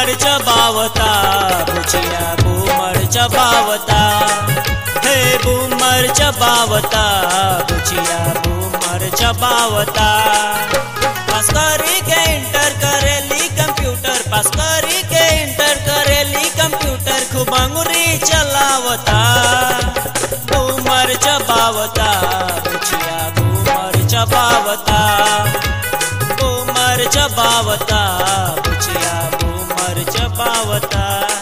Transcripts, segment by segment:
Boomer चबावता बुचिया boomer चबावता हे boomer चबावता बुचिया बूमर चबावता पास करी के इंटर करेली कंप्यूटर पास करी के इंटर करेली कंप्यूटर खूब अंगुरी चलावता बूमर चबावता बुचिया बूमर चबावता बूमर चबावता बुचिया बूमर चबावता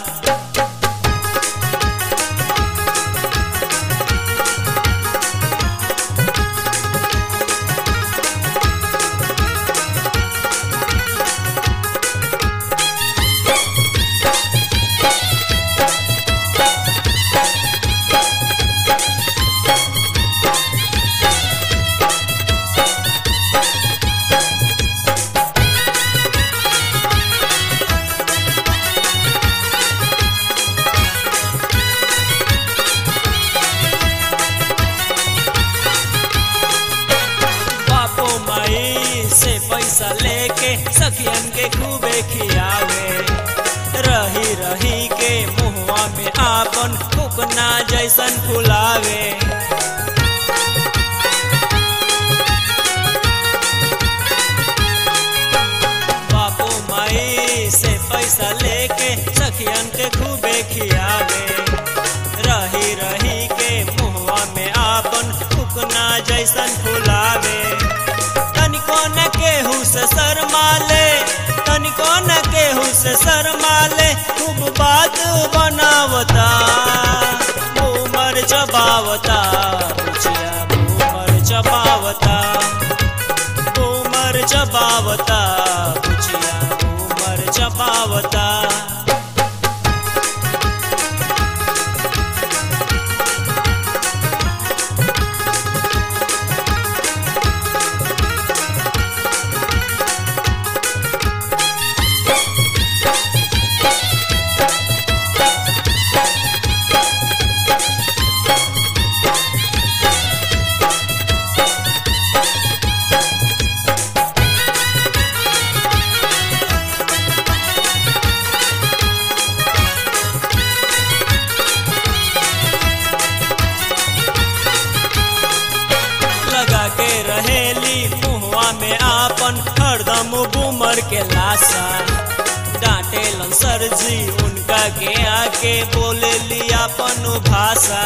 से पैसा लेके सखियन के खूबे खियावे रही रही के मुहवा में आपन फुकना जैसन फुलावे बापू माई से पैसा लेके सखियन के खूबे खियावे रही रही के मुहवा में आपन फुकना जैसन फुलावे तनिको न केहू से शर्माले तनिको न केहू से शर्माले खूब बात बनावता बूमर चबावता बुचिया बूमर चबावता बूमर चबावता बुचिया बूमर चबावता रहेली मुहवा में आपन हरदम बूमर के लाशा डांटेलन सरजी उनका के आके बोले ली अपन भाषा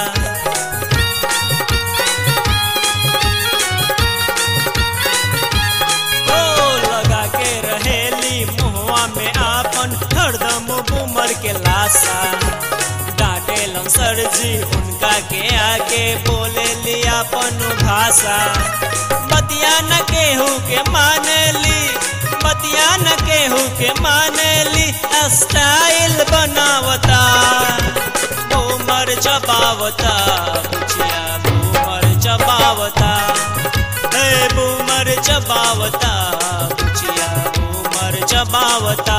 ओ लगा के रहेली मुहवा में आपन हरदम बूमर के लाशा डांटेलन सरजी उनका के आके बोले ली अपन भाषा बतिया न केहू के मानेली बतिया न केहू के मानेली स्टाइल बनावता बूमर चबावता बुचिया बूमर चबावता हे बूमर चबावता बुचिया बूमर चबावता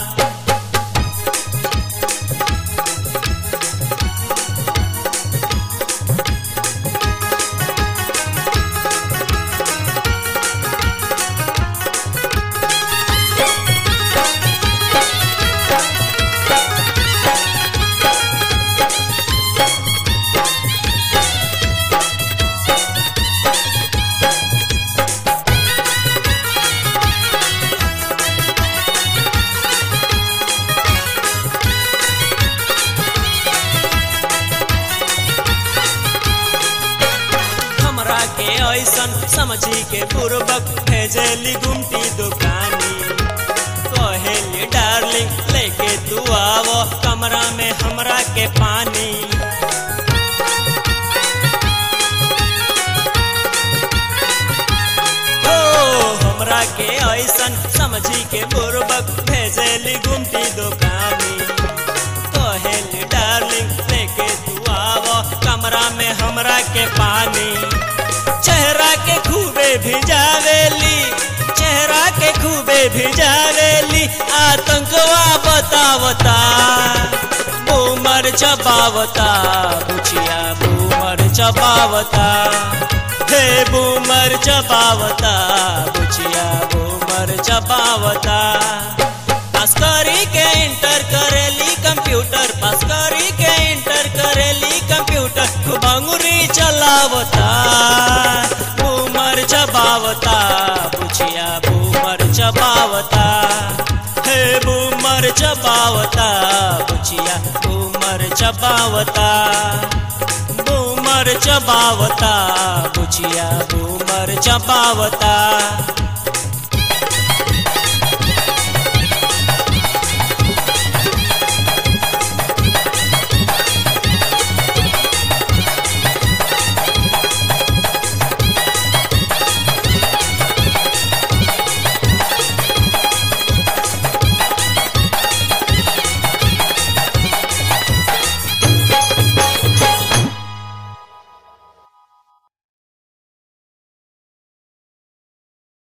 ऐसन समझी के पूर्वक भेजली गुमटी दुकानी कहेली डार्लिंग लेके तू आवो कमरा में हमरा के पानी हो हमरा के ऐसन समझी के पूर्वक भेजली गुमटी दुकानी कहेली डार्लिंग लेके तू आवो कमरा में हमरा के पानी चेहरा के खूबे भिजावेली चेहरा के खूबे भिजावेली आतंकवा बतावता बूमर चबावता बुचिया बूमर चबावता हे बूमर चबावता बुचिया बूमर चबावता पास करी के इंटर करेली कंप्यूटर, पास करी के इंटर करेली कंप्यूटर, खूब अंगुरी चलावता बूमर चबावता, बुचिया बूमर चबावता, हे बूमर चबावता, बुचिया बूमर चबावता, बूमर चबावता, बुचिया बूमर चबावता।